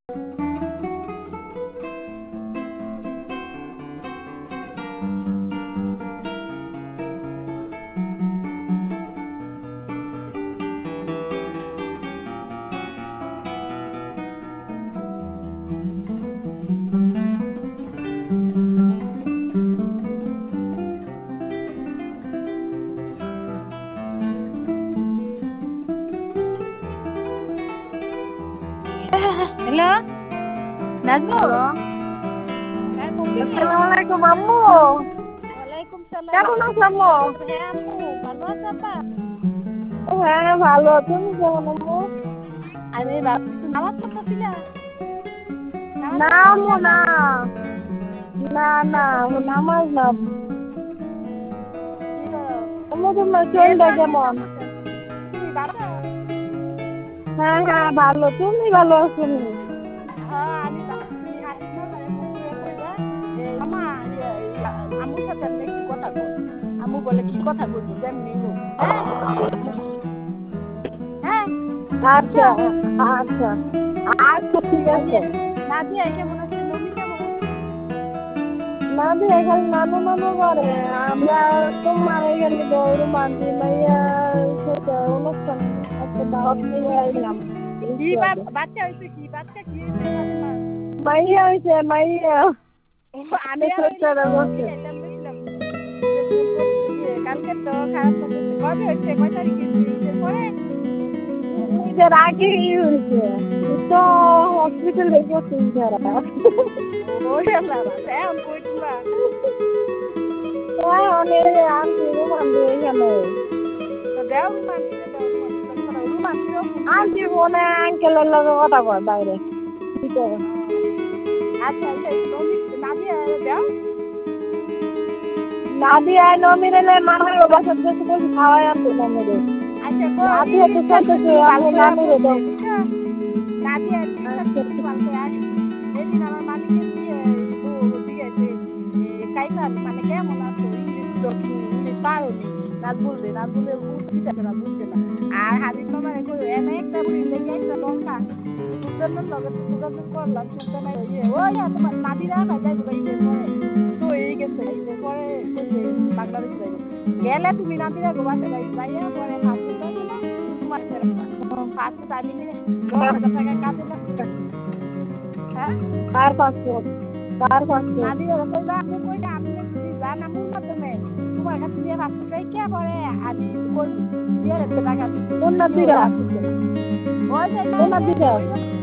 Hello Nazmul. Hello, হ্যাঁ mummy. আসসালামু আলাইকুম আম্মু। ওয়ালাইকুম সালাম। কেমন আছো আম্মু? হ্যাঁ আম্মু ভালো আছো আব্বা? হ্যাঁ ভালো, তুমি কেমন আম্মু? আমি ভাবছি নামাজ পড়তেছিলা? নামাজ না আম্মু পড়তেছিলা না, নাকি? না না নামাজ না। কি করো? আম্মু তোমার এর শরীরটা পাশে কেমন? সমস্যা। তুমি ভালো? হ্যাঁ হ্যাঁ ভালো, তুমি ভালো আছো নি? হ্যাঁ আমি ভাবছি হাসি মামারে ফোন করে কইবা মামা আম্মুর সাথে আপনি একটু কথা কন। আম্মু বলে কি কথা বলবো যেমনি হোক। হ্যাঁ হ্যাঁ বুঝছো? আচ্ছা আচ্ছা আচ্ছা ঠিক আছে। নাদিয়া কেমন আছে? মম্মি কেমন আছে? না দিয়ে এখানে নানু নানু করে, আমরা তোমার এখানে গরু মাঝি মাইয়া অনুষ্ঠান একটা দাওয়াত নিয়ে আইলাম। কি একটু আগে বাচ্চা হয়েছে? কি বাচ্চা কি হয়েছে ফাতেমা? মাইয়া হয়েছে মাইয়া। ও, আমি আর হইলে তো বছর জিগাইতাম দেখছিলাম যে ফোন করছে কালকে তো খারাপ লাগছে। কবে হয়েছে? কয় তারিখ হয়েছে? ঈদের পরে? ঈদের আগেই হয়েছে তো, হসপিটালে গেছি যারা ওই বাবা এখন কই তোমরা? অনেক আনছি রুমান্দি এখানে। তো দেও রুমান্তিরে, দেও রুমান্তির লগে কথা রুমান্তিরও ফোন দিও। আনছি মনে আঙ্কেলের লগে কথা কয় বাইরে ভিতরে। আচ্ছা নমি নাদিয়া দেও। নাদিয়া নমিরেলে মামার বাসার দেশে কিছু খাওয়াই আনতো নমিরে। আচ্ছা নাদিয়া তো চাইতেছে আমি নানুরে দাও। নাদিয়া জিনিসটা আচ্ছা কিন্তু ভালো করে আসি। এদিন আমার মালিকের দিয়ে জিজ্ঞাসে কাইফান মানে কেমন আছো? ইংলিশ তো ইংলিশ পারোনি। নাজবুল নাজবুলের বুঝতে না বুঝছে না। আর হাবিব মামারে কই এনে একটা বুড়ির লেগে একটা লঙ্কা সুন্দরের লগে তো যোগাযোগ করলাম শুনতে না ওই তোমার নাদিরা যাই তো ঈদের পরে তো এই গেছে ঈদের পরে কইছে বাংলাদেশ যাইব। গেলে তুমি নাদিরা গো বাসা যাইয়া পরে ফাস্টফুড আছে না তোমার ফাস্টফুড আমি কিনে 10,000 টাকা কাজে লাগবে। হ্যাঁ কার পাসপোর্ট, কার পাসপোর্ট? নাদিরা কইবা আপনি কইটা আপনি যদি যান আমুর মাধ্যমে তোমার কাছে দিয়ে ফাস্টফুড রেখে পরে আমি কই দিয়ে টাকা দিতে কোন তো নাদিরা? ফাস্টফুড ওই যে কোন নাদিরা? ওই